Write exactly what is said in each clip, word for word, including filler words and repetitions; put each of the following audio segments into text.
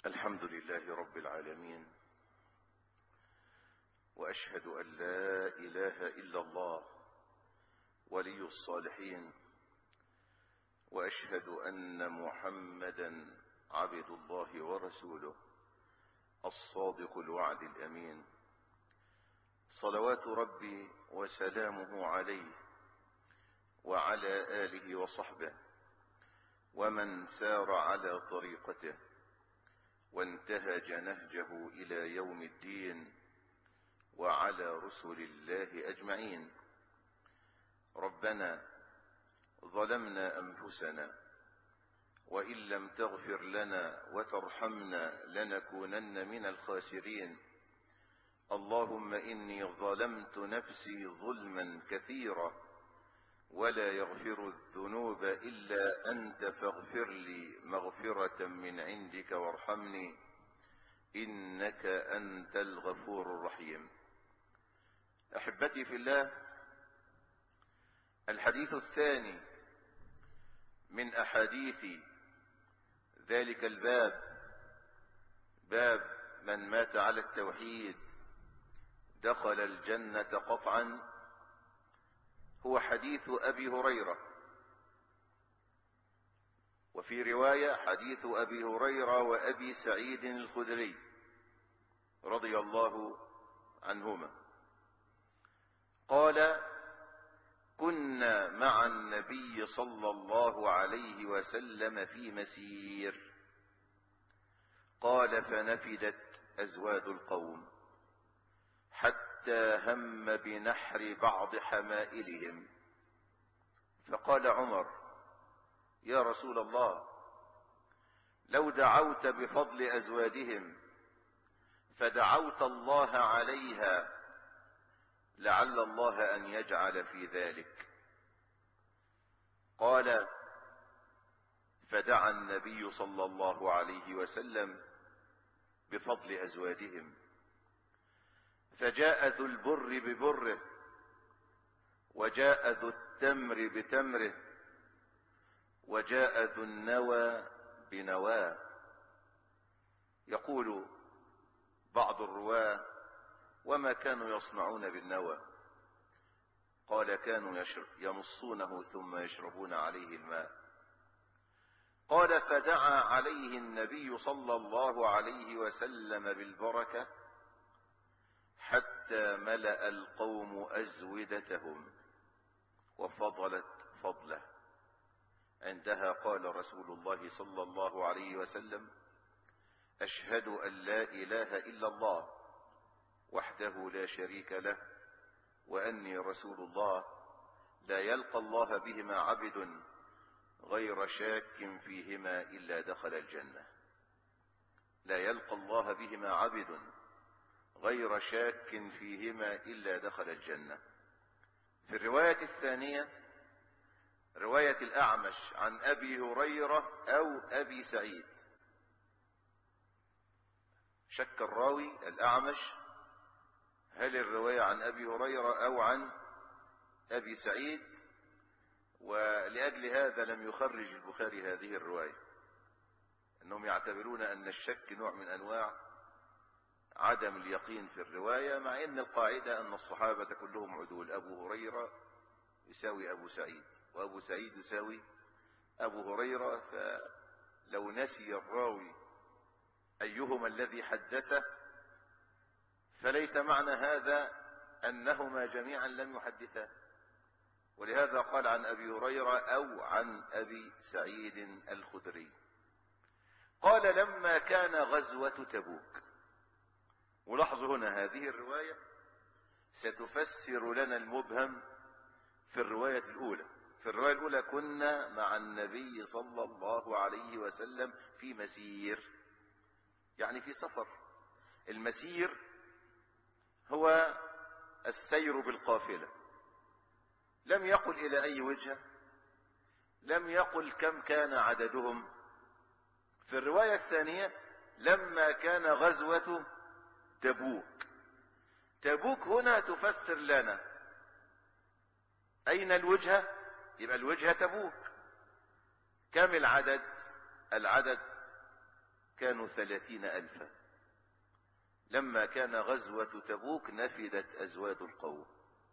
الحمد لله رب العالمين، وأشهد أن لا إله إلا الله ولي الصالحين، وأشهد أن محمدا عبد الله ورسوله الصادق الوعد الأمين، صلوات ربي وسلامه عليه وعلى آله وصحبه ومن سار على طريقته وانتهج نهجه إلى يوم الدين، وعلى رسل الله أجمعين. ربنا ظلمنا أنفسنا، وإن لم تغفر لنا وترحمنا لنكونن من الخاسرين. اللهم إني ظلمت نفسي ظلما كثيرا، ولا يغفر الذنوب إلا أنت، فاغفر لي مغفرة من عندك وارحمني إنك أنت الغفور الرحيم. أحبتي في الله، الحديث الثاني من أحاديث ذلك الباب، باب من مات على التوحيد دخل الجنة قطعا، هو حديث أبي هريرة. وفي رواية حديث أبي هريرة وأبي سعيد الخدري رضي الله عنهما. قال: كنا مع النبي صلى الله عليه وسلم في مسير، قال: فنفدت أزواد القوم حتى هم بنحر بعض حمائلهم، فقال عمر: يا رسول الله، لو دعوت بفضل أزوادهم فدعوت الله عليها لعل الله أن يجعل في ذلك. قال: فدعا النبي صلى الله عليه وسلم بفضل أزوادهم، فجاء ذو البر ببره، وجاء ذو التمر بتمره، وجاء ذو النوى بنواه. يقول بعض الرواه: وما كانوا يصنعون بالنوى؟ قال: كانوا يمصونه ثم يشربون عليه الماء. قال: فدعا عليه النبي صلى الله عليه وسلم بالبركة حتى ملأ القوم أزودتهم وفضلت فضله. عندها قال رسول الله صلى الله عليه وسلم: أشهد أن لا إله إلا الله وحده لا شريك له، وأني رسول الله، لا يلقى الله بهما عبد غير شاك فيهما إلا دخل الجنة. لا يلقى الله بهما عبد غير شاك فيهما إلا دخل الجنة. في الرواية الثانية، رواية الأعمش عن أبي هريرة أو أبي سعيد، شك الراوي الأعمش هل الرواية عن أبي هريرة أو عن أبي سعيد، ولأجل هذا لم يخرج البخاري هذه الرواية، أنهم يعتبرون أن الشك نوع من أنواع عدم اليقين في الرواية، مع أن القاعدة أن الصحابة كلهم عدول. أبو هريرة يساوي أبو سعيد، وأبو سعيد يساوي أبو هريرة، فلو نسي الراوي أيهما الذي حدثه فليس معنى هذا أنهما جميعا لم يحدثا. ولهذا قال عن أبي هريرة أو عن أبي سعيد الخدري. قال: لما كان غزوة تبوك. ولاحظوا هنا هذه الرواية ستفسر لنا المبهم في الرواية الأولى. في الرواية الأولى كنا مع النبي صلى الله عليه وسلم في مسير، يعني في سفر. المسير هو السير بالقافلة. لم يقل إلى أي وجهة، لم يقل كم كان عددهم. في الرواية الثانية لما كان غزوة تبوك. تبوك هنا تفسر لنا أين الوجهة، يبقى الوجهة تبوك. كم العدد؟ العدد كانوا ثلاثين ألفا. لما كان غزوة تبوك نفدت أزواد القوم.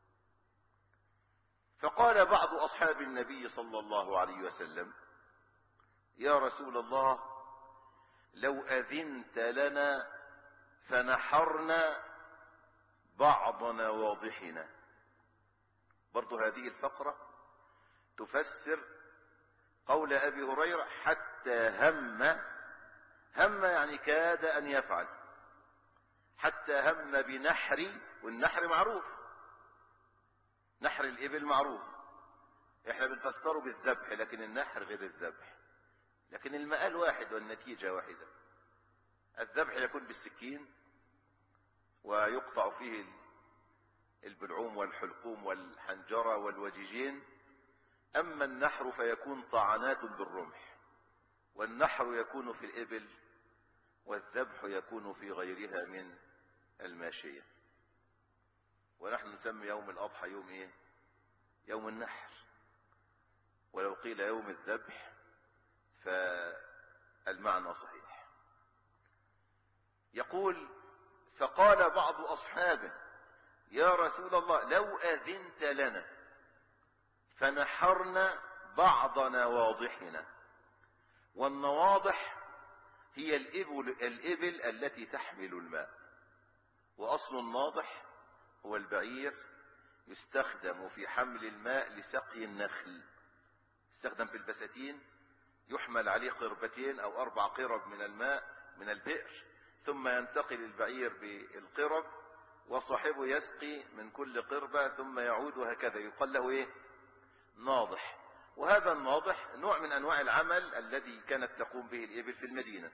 فقال بعض أصحاب النبي صلى الله عليه وسلم: يا رسول الله، لو أذنت لنا فنحرنا بعض نواضحنا. برضو هذه الفقرة تفسر قول أبي هريرة: حتى هم. هم يعني كاد أن يفعل. حتى هم بنحر، والنحر معروف، نحر الإبل معروف، احنا بنفسره بالذبح، لكن النحر غير الذبح، لكن المآل واحد والنتيجة واحدة. الذبح يكون بالسكين ويقطع فيه البلعوم والحلقوم والحنجرة والوجيجين، أما النحر فيكون طعنات بالرمح، والنحر يكون في الإبل والذبح يكون في غيرها من الماشية. ونحن نسمي يوم الأضحى يوم إيه؟ يوم النحر. ولو قيل يوم الذبح فالمعنى صحيح. يقول: فقال بعض أصحابه: يا رسول الله، لو أذنت لنا فنحرنا بعض نواضحنا. والنواضح هي الإبل, الإبل التي تحمل الماء. وأصل الناضح هو البعير، يستخدم في حمل الماء لسقي النخل، يستخدم في البساتين، يحمل عليه قربتين أو أربع قرب من الماء من البئر، ثم ينتقل البعير بالقرب وصاحبه يسقي من كل قربة ثم يعود، وهكذا يقال له إيه؟ ناضح. وهذا الناضح نوع من أنواع العمل الذي كانت تقوم به الإبل في المدينة،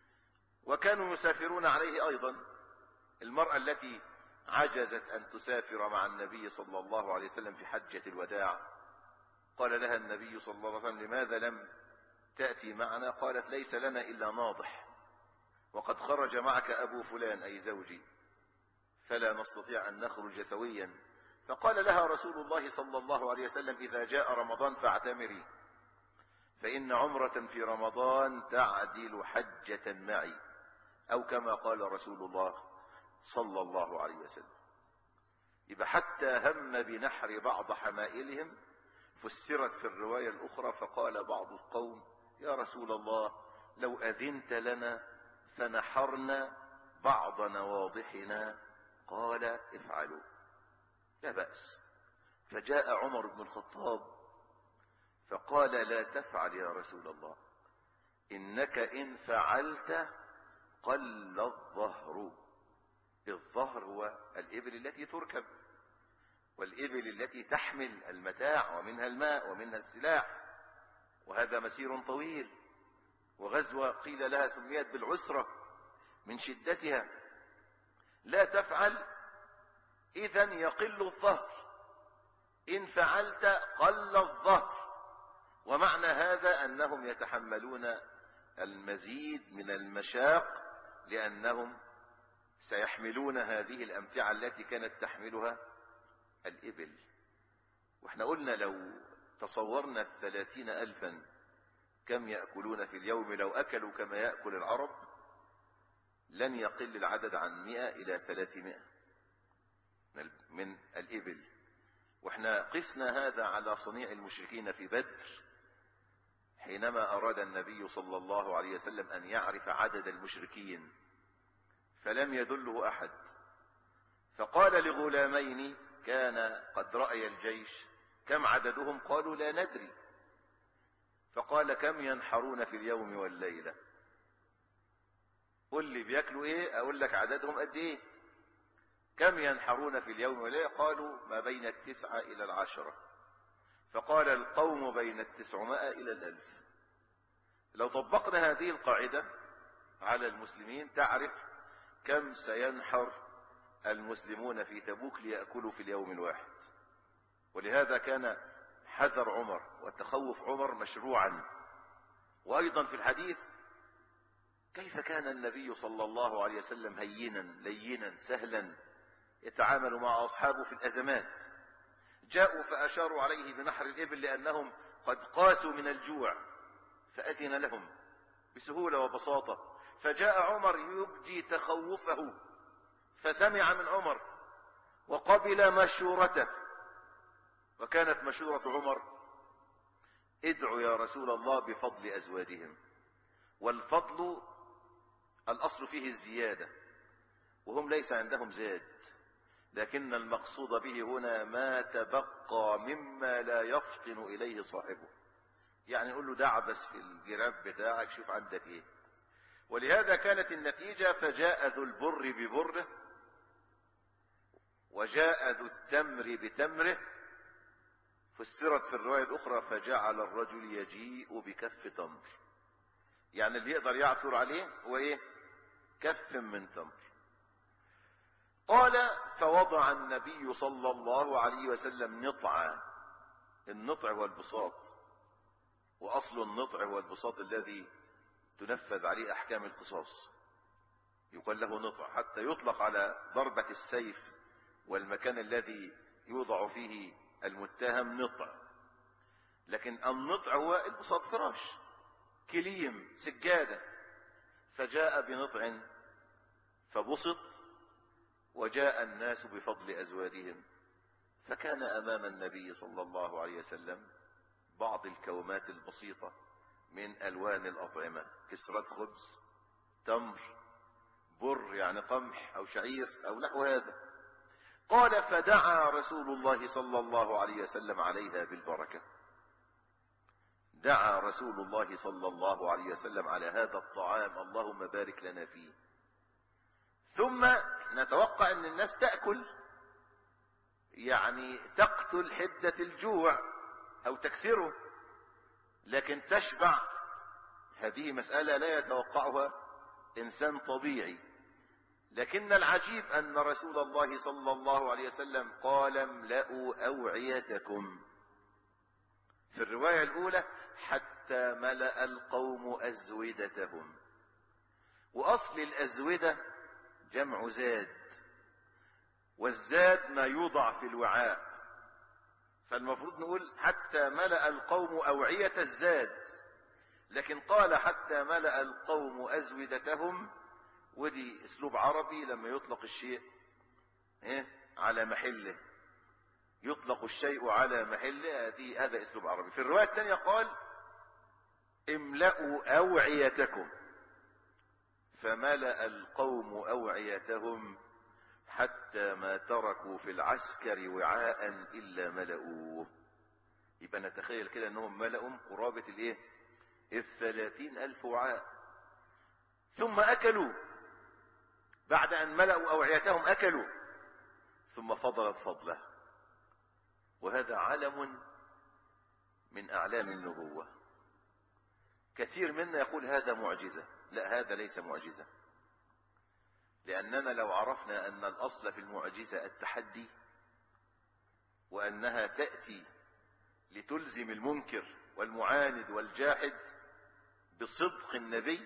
وكانوا يسافرون عليه أيضا. المرأة التي عجزت أن تسافر مع النبي صلى الله عليه وسلم في حجة الوداع، قال لها النبي صلى الله عليه وسلم: لماذا لم تأتي معنا؟ قالت: ليس لنا إلا ناضح، وقد خرج معك أبو فلان أي زوجي، فلا نستطيع أن نخرج سويا. فقال لها رسول الله صلى الله عليه وسلم: إذا جاء رمضان فاعتمري، فإن عمرة في رمضان تعدل حجة معي، أو كما قال رسول الله صلى الله عليه وسلم. يبقى حتى هم بنحر بعض حمائلهم فسرت في الرواية الأخرى: فقال بعض القوم: يا رسول الله، لو أذنت لنا فنحرنا بعض نواضحنا. قال: افعلوا، لا بأس. فجاء عمر بن الخطاب فقال: لا تفعل يا رسول الله، إنك إن فعلت قل الظهر. الظهر هو الإبل التي تركب، والإبل التي تحمل المتاع ومنها الماء ومنها السلاح، وهذا مسير طويل. وغزوة قيل لها سميت بالعسرة من شدتها. لا تفعل، إذن يقل الظهر، إن فعلت قل الظهر. ومعنى هذا أنهم يتحملون المزيد من المشاق، لأنهم سيحملون هذه الأمتعة التي كانت تحملها الإبل. واحنا قلنا لو تصورنا الثلاثين ألفا كم يأكلون في اليوم، لو أكلوا كما يأكل العرب لن يقل العدد عن مئة إلى ثلاثمائة من الإبل. واحنا قسنا هذا على صنيع المشركين في بدر، حينما أراد النبي صلى الله عليه وسلم أن يعرف عدد المشركين فلم يدله أحد، فقال لغلامين كان قد رأي الجيش: كم عددهم؟ قالوا: لا ندري. فقال: كم ينحرون في اليوم والليلة؟ قل لي بياكلوا ايه اقول لك عددهم قد ايه. كم ينحرون في اليوم والليلة؟ قالوا: ما بين التسعة الى العشرة. فقال: القوم بين التسعمائة الى الالف. لو طبقنا هذه القاعدة على المسلمين تعرف كم سينحر المسلمون في تبوك ليأكلوا في اليوم الواحد. ولهذا كان حذر عمر وتخوف عمر مشروعا. وأيضا في الحديث كيف كان النبي صلى الله عليه وسلم هينا لينا سهلا يتعامل مع أصحابه في الأزمات. جاءوا فأشاروا عليه بنحر الإبل لأنهم قد قاسوا من الجوع، فأذن لهم بسهولة وبساطة. فجاء عمر يبدي تخوفه، فسمع من عمر وقبل مشورته. وكانت مشورة عمر: ادعوا يا رسول الله بفضل أزواجهم. والفضل الأصل فيه الزيادة، وهم ليس عندهم زاد، لكن المقصود به هنا ما تبقى مما لا يفطن إليه صاحبه. يعني يقول له دعبس في الجراب بتاعك، شوف عندك ايه. ولهذا كانت النتيجة: فجاء ذو البر ببره، وجاء ذو التمر بتمره. فسرت في الرواية الأخرى: فجعل الرجل يجيء بكف تمر. يعني اللي يقدر يعثر عليه هو ايه؟ كف من تمر. قال: فوضع النبي صلى الله عليه وسلم نطعا. النطع هو البساط، وأصل النطع هو البساط الذي تنفذ عليه أحكام القصاص، يقال له نطع، حتى يطلق على ضربة السيف والمكان الذي يوضع فيه المتهم نطع. لكن النطع هو البساط، فراش، كليم، سجادة. فجاء بنطع فبسط، وجاء الناس بفضل أزواجهم. فكان أمام النبي صلى الله عليه وسلم بعض الكومات البسيطة من ألوان الأطعمة: كسرة خبز، تمر، بر يعني قمح أو شعير أو نحو هذا. قال: فدعا رسول الله صلى الله عليه وسلم عليها بالبركة. دعا رسول الله صلى الله عليه وسلم على هذا الطعام: اللهم بارك لنا فيه. ثم نتوقع أن الناس تأكل، يعني تقتل حدة الجوع أو تكسره، لكن تشبع هذه مسألة لا يتوقعها إنسان طبيعي. لكن العجيب أن رسول الله صلى الله عليه وسلم قال: املأوا أوعيتكم. في الرواية الأولى: حتى ملأ القوم أزودتهم. وأصل الأزودة جمع زاد، والزاد ما يوضع في الوعاء، فالمفروض نقول حتى ملأ القوم أوعية الزاد، لكن قال حتى ملأ القوم أزودتهم. ودي اسلوب عربي لما يطلق الشيء ايه على محله، يطلق الشيء على محله، هذه هذا اسلوب عربي. في الرواية الثانية قال: املأوا أوعيتكم. فملأ القوم أوعيتهم حتى ما تركوا في العسكر وعاء إلا ملأوه. يبقى نتخيل كده انهم ملأوا قرابة الايه الثلاثين ألف وعاء. ثم أكلوا، بعد أن ملأوا أوعيتهم أكلوا، ثم فضلت فضله. وهذا علم من أعلام النبوة. كثير منا يقول هذا معجزة. لا، هذا ليس معجزة، لأننا لو عرفنا أن الأصل في المعجزة التحدي، وأنها تأتي لتلزم المنكر والمعاند والجاحد بصدق النبي،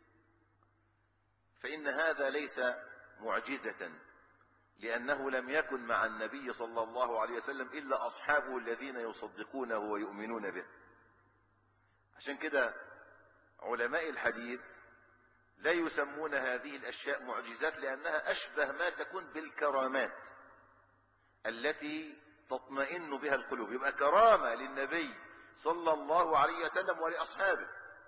فإن هذا ليس معجزة، لأنه لم يكن مع النبي صلى الله عليه وسلم إلا أصحابه الذين يصدقونه ويؤمنون به. عشان كده علماء الحديث لا يسمون هذه الأشياء معجزات، لأنها أشبه ما تكون بالكرامات التي تطمئن بها القلوب. يبقى كرامة للنبي صلى الله عليه وسلم ولأصحابه،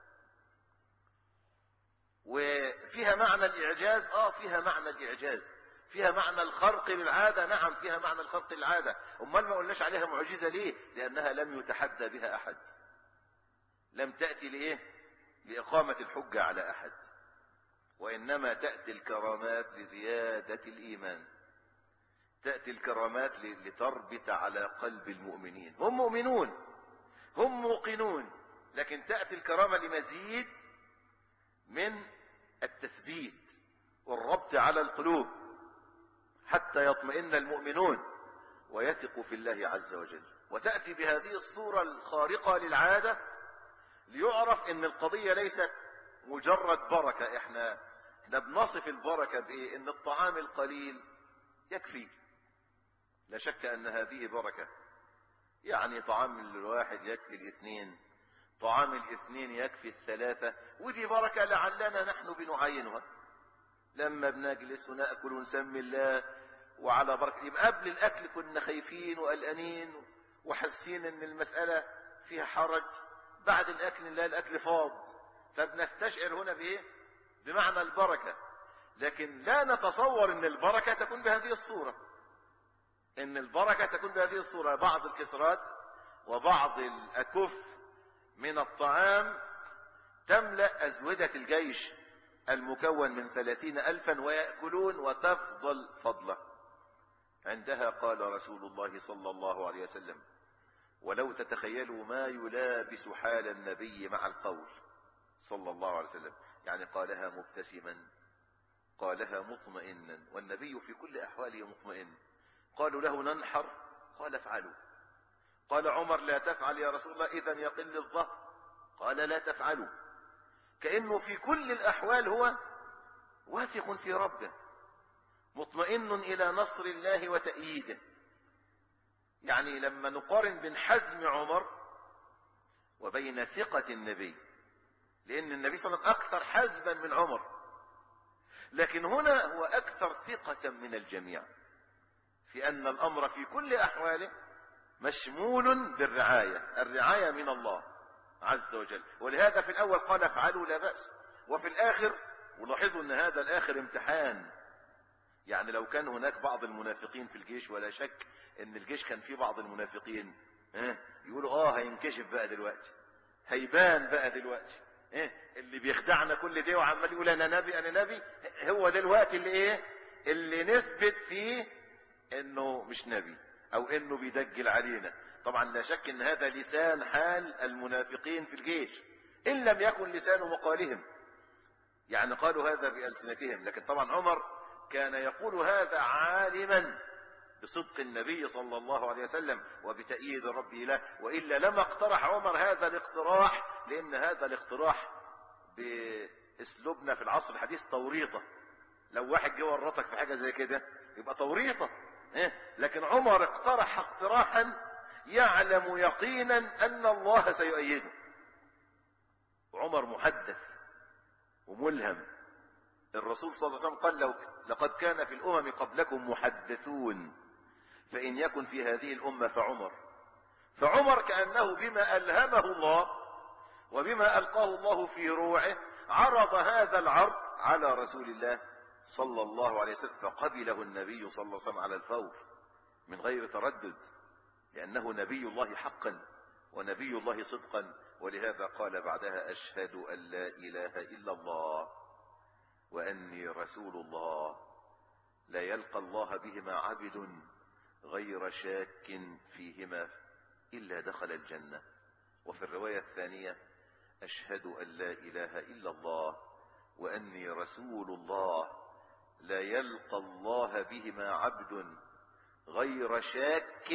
وفيها معنى الإعجاز. آه فيها معنى الإعجاز، فيها معنى الخرق للعادة. نعم فيها معنى الخرق للعادة. أمال ما قلناش عليها معجزة ليه؟ لأنها لم يتحدى بها أحد، لم تأتي لإيه؟ لإقامة الحجة على أحد، وإنما تأتي الكرامات لزيادة الإيمان، تأتي الكرامات لتربط على قلب المؤمنين. هم مؤمنون، هم موقنون، لكن تأتي الكرامة لمزيد من التثبيت والربط على القلوب، حتى يطمئن المؤمنون ويثقوا في الله عز وجل. وتأتي بهذه الصورة الخارقة للعادة ليعرف ان القضية ليست مجرد بركة. احنا احنا بنصف البركة بايه؟ ان الطعام القليل يكفي. لا شك ان هذه بركة، يعني طعام الواحد يكفي الاثنين، طعام الاثنين يكفي الثلاثة، ودي بركة لعلنا نحن بنعينها لما بنجلس ونأكل ونسمي الله وعلى بركة. يبقى قبل الأكل كنا خايفين وقلقانين وحاسين ان المسألة فيها حرج، بعد الأكل نلاقي الأكل فاض، فبنستشعر هنا بإيه؟ بمعنى البركة. لكن لا نتصور ان البركة تكون بهذه الصورة، ان البركة تكون بهذه الصورة. بعض الكسرات وبعض الأكف من الطعام تملأ أزودة الجيش المكون من ثلاثين ألفا ويأكلون وتفضل فضله. عندها قال رسول الله صلى الله عليه وسلم: ولو تتخيلوا ما يلابس حال النبي مع القول صلى الله عليه وسلم، يعني قالها مبتسما، قالها مطمئنا، والنبي في كل أحواله مطمئن. قالوا له: ننحر؟ قال: افعلوا. قال عمر: لا تفعل يا رسول الله، إذن يقل الظهر. قال: لا تفعلوا. كأنه في كل الأحوال هو واثق في ربه، مطمئن إلى نصر الله وتأييده. يعني لما نقارن بين حزم عمر وبين ثقة النبي، لأن النبي صلى الله عليه وسلم أكثر حزما من عمر، لكن هنا هو أكثر ثقة من الجميع في أن الأمر في كل أحواله مشمول بالرعاية، الرعاية من الله عز وجل. ولهذا في الأول قال: افعلوا لا بأس، وفي الآخر، ولاحظوا أن هذا الآخر امتحان. يعني لو كان هناك بعض المنافقين في الجيش، ولا شك أن الجيش كان فيه بعض المنافقين، اه يقولوا اه هينكشف بقى دلوقتي، هيبان بقى دلوقتي، اه اللي بيخدعنا كل ده وعمال يقول انا نبي انا نبي، هو دلوقتي اللي ايه اللي نثبت فيه انه مش نبي او انه بيدجل علينا. طبعا لا شك ان هذا لسان حال المنافقين في الجيش، ان لم يكن لسان مقالهم، يعني قالوا هذا بألسنتهم. لكن طبعا عمر كان يقول هذا عالما بصدق النبي صلى الله عليه وسلم وبتأييد ربه له، وإلا لما اقترح عمر هذا الاقتراح، لأن هذا الاقتراح باسلوبنا في العصر الحديث توريطة. لو واحد جه ورطك في حاجة زي كده يبقى توريطة، لكن عمر اقترح اقتراحا يعلم يقينا أن الله سيؤيده. وعمر محدث وملهم. الرسول صلى الله عليه وسلم قال: لو لقد كان في الأمم قبلكم محدثون، فإن يكن في هذه الأمة فعمر. فعمر كأنه بما ألهمه الله وبما ألقاه الله في روعه عرض هذا العرض على رسول الله صلى الله عليه وسلم، فقبله النبي صلى الله عليه وسلم على الفور من غير تردد، لأنه نبي الله حقا ونبي الله صدقا. ولهذا قال بعدها: أشهد أن لا إله إلا الله وأني رسول الله، لا يلقى الله بهما عبد غير شاك فيهما إلا دخل الجنة. وفي الرواية الثانية: أشهد أن لا إله إلا الله وأني رسول الله، لا يلقى الله بهما عبد غير شاك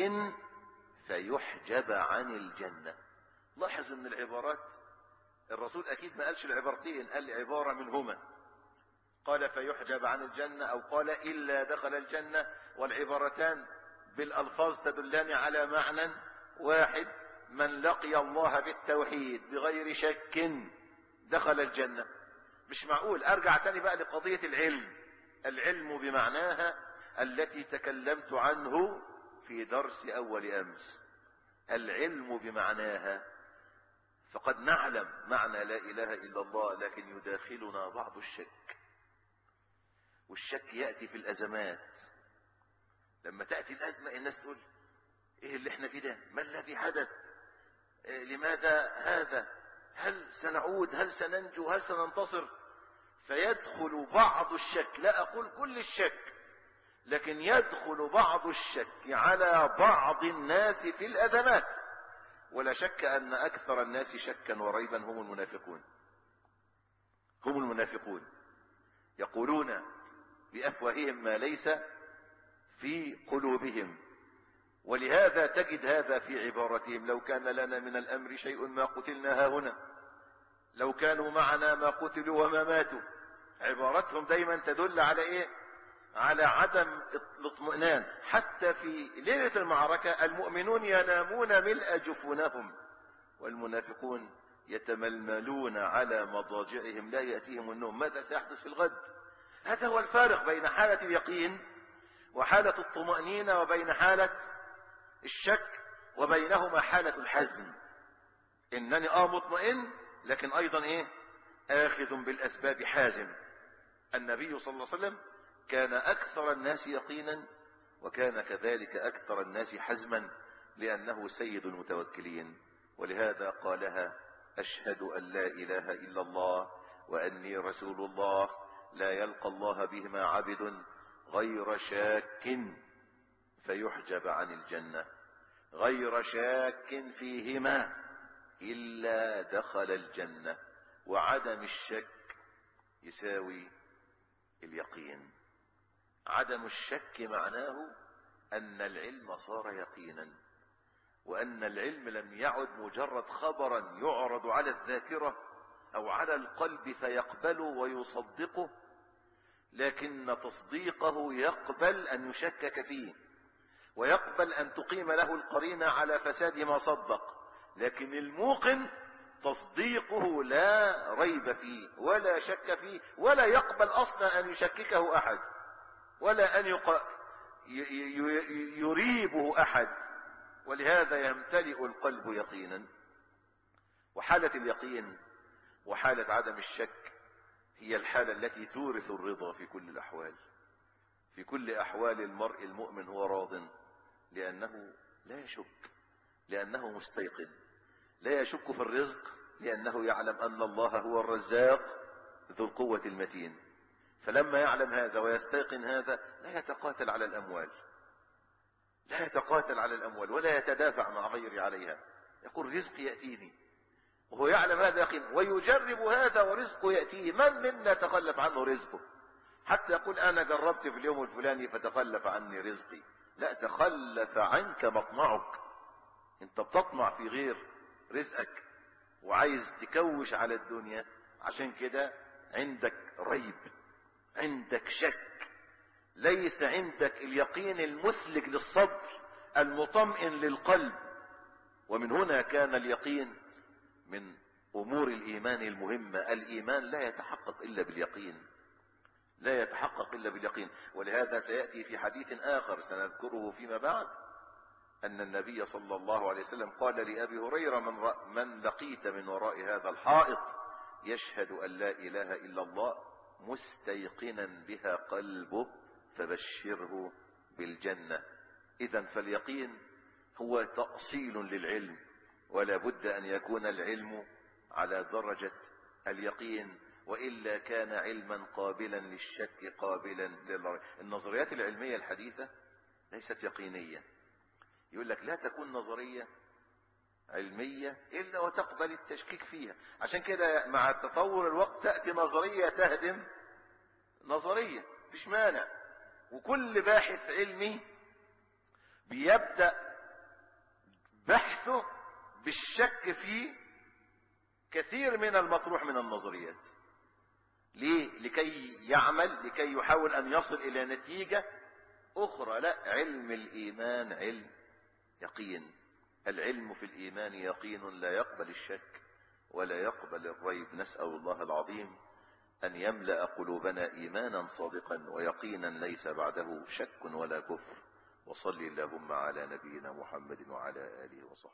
فيحجب عن الجنة. لاحظ ان العبارات الرسول اكيد ما قالش العبارتين، قال عبارة منهما، قال فيحجب عن الجنة او قال الا دخل الجنة، والعبارتان بالالفاظ تدلان على معنى واحد: من لقي الله بالتوحيد بغير شك دخل الجنة. مش معقول ارجع تاني بقى لقضية العلم، العلم بمعناها التي تكلمت عنه في درس اول امس، العلم بمعناها. فقد نعلم معنى لا اله الا الله، لكن يداخلنا بعض الشك، والشك يأتي في الازمات. لما تأتي الازمة الناس تقول: ايه اللي احنا فيه ده؟ ما الذي حدث؟ إيه لماذا هذا؟ هل سنعود؟ هل سننجو؟ هل سننتصر؟ فيدخل بعض الشك، لا اقول كل الشك، لكن يدخل بعض الشك على بعض الناس في الازمات. ولا شك ان اكثر الناس شكا وريبا هم المنافقون. هم المنافقون يقولون بافواههم ما ليس في قلوبهم. ولهذا تجد هذا في عبارتهم: لو كان لنا من الامر شيء ما قتلنا هاهنا، لو كانوا معنا ما قتلوا وما ماتوا. عبارتهم دايما تدل على ايه؟ على عدم الاطمئنان. حتى في ليلة المعركة المؤمنون ينامون ملء جفونهم، والمنافقون يتململون على مضاجعهم لا يأتيهم النوم. ماذا سيحدث في الغد؟ هذا هو الفارق بين حالة اليقين وحالة الطمأنينة، وبين حالة الشك وبينهما حالة الحزن. انني اه مطمئن، لكن ايضا ايه؟ اخذ بالاسباب حازم. النبي صلى الله عليه وسلم كان اكثر الناس يقينا، وكان كذلك اكثر الناس حزما، لانه سيد المتوكلين. ولهذا قالها: اشهد ان لا اله الا الله واني رسول الله، لا يلقى الله بهما عبد غير شاك فيحجب عن الجنة، غير شاك فيهما إلا دخل الجنة. وعدم الشك يساوي اليقين. عدم الشك معناه أن العلم صار يقينا، وأن العلم لم يعد مجرد خبرا يعرض على الذاكرة أو على القلب فيقبله ويصدقه، لكن تصديقه يقبل أن يشكك فيه، ويقبل أن تقيم له القرينة على فساد ما صدق. لكن الموقن تصديقه لا ريب فيه ولا شك فيه، ولا يقبل أصلا أن يشككه أحد، ولا أن يق... يريبه أحد. ولهذا يمتلئ القلب يقينا. وحالة اليقين وحالة عدم الشك هي الحالة التي تورث الرضا في كل الأحوال. في كل أحوال المرء المؤمن هو راض، لأنه لا يشك، لأنه مستيقن. لا يشك في الرزق، لأنه يعلم أن الله هو الرزاق ذو القوة المتين. فلما يعلم هذا ويستيقن هذا لا يتقاتل على الأموال، لا يتقاتل على الأموال ولا يتدافع مع غيره عليها. يقول رزق يأتيني، وهو يعلم هذا يقين، ويجرب هذا ورزقه يأتيه. من منا تخلف عنه رزقه؟ حتى يقول أنا جربت في اليوم الفلاني فتخلف عني رزقي. لا، تخلف عنك مطمعك. انت بتطمع في غير رزقك وعايز تكوش على الدنيا، عشان كده عندك ريب، عندك شك، ليس عندك اليقين المثلج للصدر المطمئن للقلب. ومن هنا كان اليقين من امور الايمان المهمة. الايمان لا يتحقق الا باليقين، لا يتحقق الا باليقين. ولهذا سيأتي في حديث اخر سنذكره فيما بعد ان النبي صلى الله عليه وسلم قال لأبي هريرة: من, ر... من لقيت من وراء هذا الحائط يشهد ان لا اله الا الله مستيقنا بها قلبه فبشره بالجنة. اذا فاليقين هو تأصيل للعلم، ولا بد ان يكون العلم على درجة اليقين، وإلا كان علما قابلا للشك قابلا للريب. النظريات العلمية الحديثة ليست يقينية. يقول لك لا تكون نظرية علمية إلا وتقبل التشكيك فيها. عشان كده مع تطور الوقت تأتي نظرية تهدم نظرية، مفيش مانع. وكل باحث علمي بيبدأ بحثه بالشك في كثير من المطروح من النظريات. ليه؟ لكي يعمل، لكي يحاول أن يصل إلى نتيجة أخرى. لا، علم الإيمان علم يقين. العلم في الإيمان يقين لا يقبل الشك ولا يقبل الريب. نسأل الله العظيم أن يملأ قلوبنا إيمانا صادقا ويقينا ليس بعده شك ولا كفر. وصل اللهم على نبينا محمد وعلى آله وصحبه.